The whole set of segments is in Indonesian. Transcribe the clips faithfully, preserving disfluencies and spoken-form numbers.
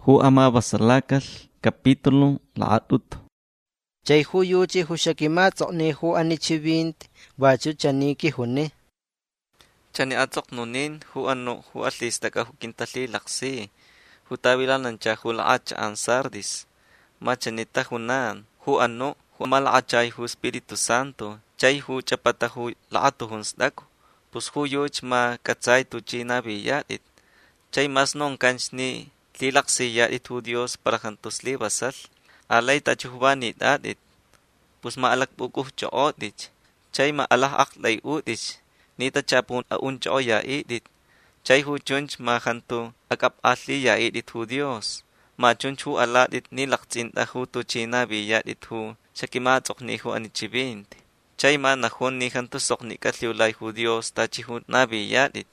Hu ama basalakal capítulo laatut. Chay huyuchi hushakimatzokni hu anichibint bachu chaniki huni. Chani atzok nunin hu anu hu atlistaka hu kintali laksi. Hu tabilanancha hu laacha an sardis. Machanita hunan hu anu hu malachay hu Espiritu Santo. Chay hu chapata hu laatu hunsdako. Pus hu yuch ma katsay tu china biyadit. Chay mas non kanchni lilaksi yadit hu Dios para jantos libasal. Alay tachuhbani dadit. Pus ma alak bukuh choodich. Chay ma alah aklay udich. Nita chapun aun cho ya idit. Chay hu chunch ma janto akap asli ya idit hu Dios. Ma chunch hu aladit nilaksin ta hu tu china biyadit hu. Shakimatzok ni hu anichibint. Chay ma nahun ni janto sok ni katliulay hu Dios tachi hu nabiyadit.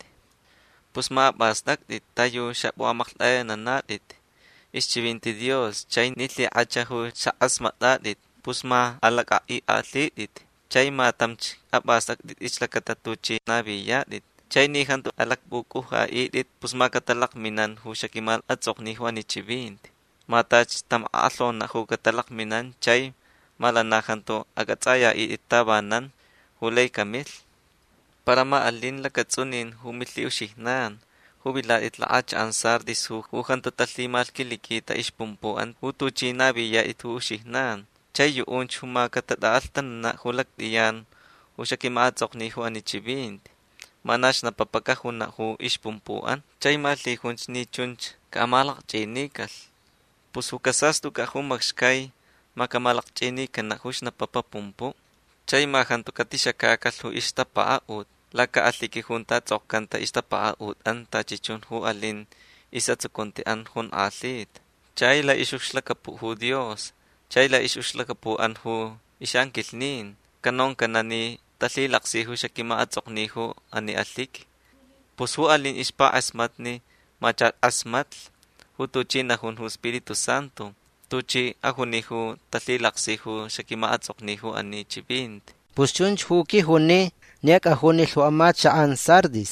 Pus ma basdaktit tayo shabu amaklaya nanadit. Ischibinti Dios chay nitli acha hu shaasmatadit. Pus ma alaka i atlidit. Chay ma tamch abasdaktit ichlakatatuchi nabiyadit. Chay ni janto alak buku ha idit. Pus ma katalak minan hu shakimal atzok ni hu anichibint. Ma tach tam aalon na hu katalak minan chay malana janto agatsaya idit tabanan hulay kamil. Para maalin lakatsunin humilli ushihnan. Hubilat itlaach an sardis hu janto talimal kilikita ishpumpuan hu tuchi nabiya itu ushihnan. Chay yuunch huma katadaaltan na hulak diyan hu shakimatzok ni hu anichibint. Manash na papakahun na hu ishpumpuan. Chay mali hunch ni chunch kaamalak chinikal. Pus hu kasastu ka hu magshkay makamalak chinikan na hush na papapumpu. Chay ma janto katishakakal hu ishtapaut. Laka atliki junta tzokanta istapaaut an tachichun hu alin isatsukunti an hun alit. Chay la ishuxlakapu hu Dios. Chay la ishuxlakapu an hu ishankilnin. Kanon kanani talilaksi hu shakima atzokni hu ani atlik. Pus hu alin ispa asmatni machat asmatl. Hu tuchi na hun hu Espiritu Santo. Tuchi ahuni hu talilaksi hu shakima atzokni hu ani chibint. Pus chunch hu ki huni niak ahuni hu amacha an sardis.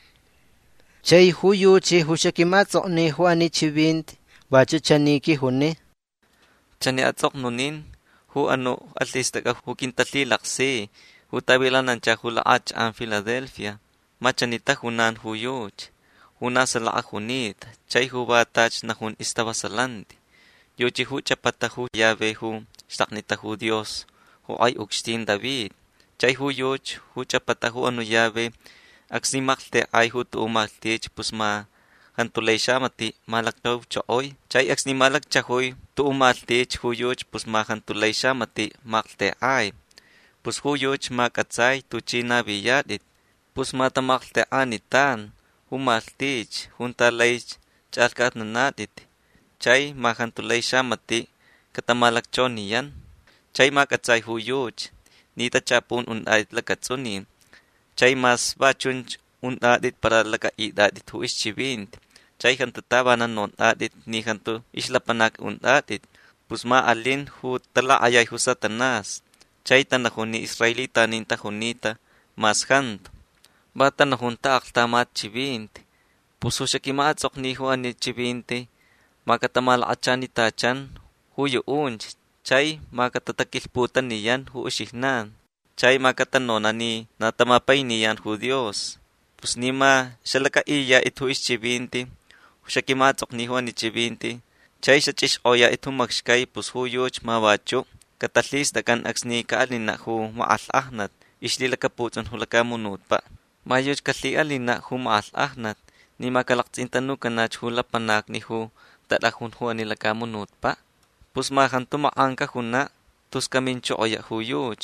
Chay huyuchi hushakimatzokni hu anichibint bachu chaniki huni. Chani atzok nunin hu anu atlistaka hu kintalilaksi. Hu tabilanancha hu laach an Philadelphia. Machanita hunan hu yuch. Huna salaa hunit. Chay hu batach na hun istabasalanti. Yuchi hu chapata hu yave hu shtaknita hu Dios. Hu ay ukstin David. Chay hu yuch hu chapata hu anu yave. Aksimakte ay hu tuumaktich pusma hantulay shamati malaktaw choy. Chay aksnimalak chahoy tuumaltich hu yuch pusma hantulay shamati makte ay. Pus hu yuch makatsay tuchina biyadit. Pusma tamakte anitan. Humaltich huntalay chalkat nanadit. Chay mahantulay shamati katamalakchon niyan. Chay makatsay hu yuch. Nita chapun unadit lakatsunin. Chay mas bachunch unadit para lakaidadit hu ischibint. Chay hanto tabanan non adit ni hanto islapanak unadit. Pusma alin hu tala ayay hu Satanas. Chay tanahun ni Israelita ninta hunita mas hanto. Bata nahunta aktamat chibint. Puso shakimatzok ni hu ani chibinte. Makatamalachan ni tachan hu yuunch. Chay makatatakilputan niyan hu ushihnan. Chay makatanonan ni natamapay niyan hu Dios. Pus nima shalaka iya itu ischibinti. Shakimatzok ni hu anichibinti. Chay shachish oya itu magshkay pus hu yuch mawacho. Katalis dakan aksni kaalina hu maalahnat. Ishlilakaputun hu lakamunut pa. Mayuch katli alina hu maalahnat. Ni makalaktsintanu kanach hu lapanak ni hu talahun hu anilakamunut pa. Pus ma hanto maangka huna tus kamincho oya hu yuch.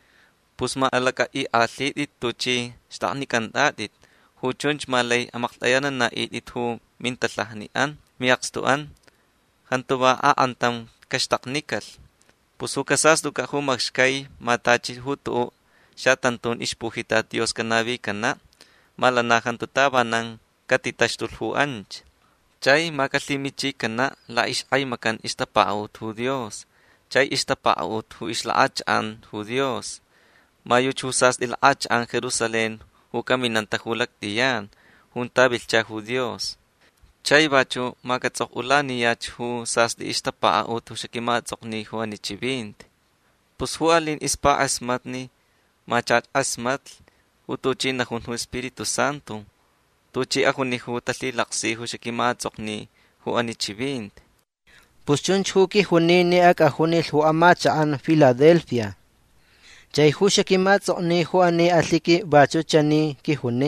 Pus ma alaka i atlitit tuchi stakni kandadit. Hu chunch malay amaktayanan na itit hu mintalahnian, miyakstuan. Hanto ba aantam kastaknikal. Pus hu kasasdu ka hu magshkay matachi hu tuo siya tantun ispuhitat Dios kanabi kana. Malana hanto tabanang katitashtul hu anch. Chay makalimichi kana la isay makan istapaut hu Dios. Chay istapaut hu islaach an hu Dios. Mayuch husas ilaach an Jerusalén hu kaminanta hulak diyan. Junta bilcha hu Dios. Chay bacho makatzok ulaniyach hu sas di istapaa ut hu shakimatzokni hu anichibint. Pus hu alin ispa asmatni machat asmatl hu tuchi nahun hu Espiritu Santo. Tuchi ahuni hu talilaksi hu shakimatzokni hu anichibint. Pus chunch hu ki hunini ak ahunil hu amachaan Philadelphia. Chay hu shakimatzokni hu ani atliki bacho chani ki huni.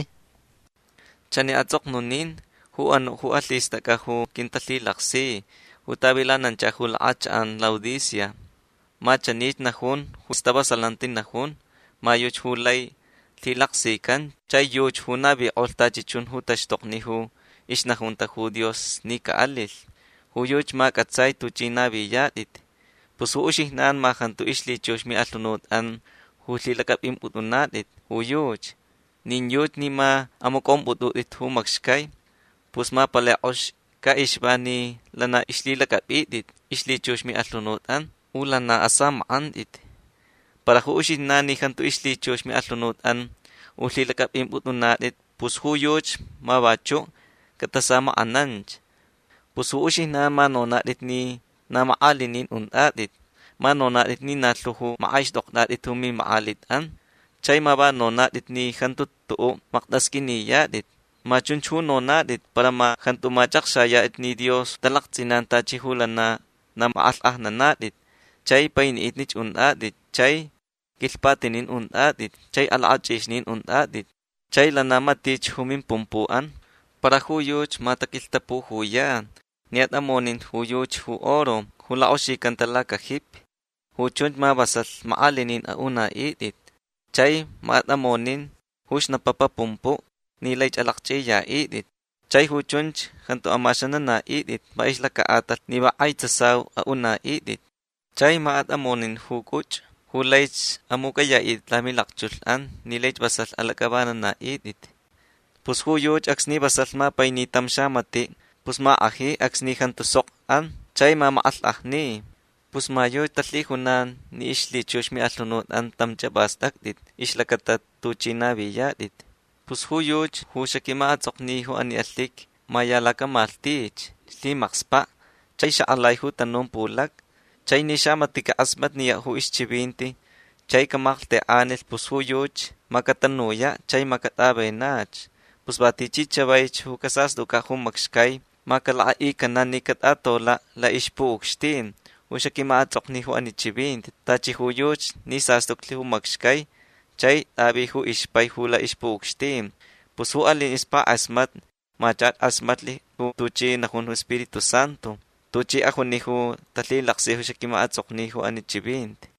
Chani atzok nunin hu ano hu atlistaka hu kintalilaksi hu tabilanancha hu lachaan Laodicea. Machanit nahun hu stabasalantin nahun mayuch hu lay tilaksikan chay yuch hu nabi oltachichun hu tashtokni hu isnahunta hu Dios ni kaalil. Hu yuch makatsay tuchi nabi yadit. Pus hu ushihnan mahantu ishlichush mi alunod an hu lilakapim utunadit. Hu yuch nin yuch ni ma amukom ututit hu makshkay. Pus ma paleosh ka ishbani lana ishlilakapitit ishlichush mi alunod an u lana asam andit. Para hu ushihnan ni hantu ishlichush mi alunod an u lilakapim utunadit. Pus hu yuch ma bacho katasama ananch. Pus hu ushihnan ma nonadit ni na maalinin unadit. Ma nonadit ni natluhu maaishdokdadit hu mi maalit an. Chay ma ba nonadit ni hantut tuo makdaskini yadit. Ma chunchu nonadit para ma hantu machaksayait ni Dios talaktsinan tachihulan na na maalah na nadit. Chay painiit nich unadit. Chay kilpatinin unadit. Chay alachishnin unadit. Chay lanamatich humin pumpuan. Para huyuch matakiltapu huyan. Niat amonin huyuch hu oro. Hula oshikan talaka hip. Huchunch mabasal maalinin auna itit. Chay maat amonin hush napapapumpu. Nilay chalakchiya itit. Chay huchunch hanto amasyanan na itit. Maisla kaatat niba ay tsasaw auna itit. Chay maat amonin hukuch. Hulaych amukaya itit lamilakchulan. Nilaych basal alakabanan na itit. Pus huyuch aksni basal mapainitam siya mati. Pus maahi aksni hanto sok an. Chay mamaalahni. Pus mayo tatlihunan ni ishlichush mi alunod an tamchabastaktit. Ishlakatat tuchi nabiyadit. Pus huyuch hu shakimatzokni hu ani atlik mayalakamaltich. Limakspa. Chay siya alay hu tanong pulak. Chay ni siya matika asmat niya hu ischibinti. Chay kamakte anil pus huyuch makatanuya. Chay makatabay nach. Pus batichichabay hu kasasduka hu makskay. Makalai kanan ni katatola la ishpuukstin. Hu shakimatzokni hu anichibint. Tachi huyuch ni sastukli hu makskay. Chay tabi hu ishpay hu la ishpuukstin. Pus hu alin ispa asmat. Machat asmatli hu tuchi nahun hu Espiritu Santo. Tuchi ahuni hu talilaksi hu shakimatzokni hu anichibint.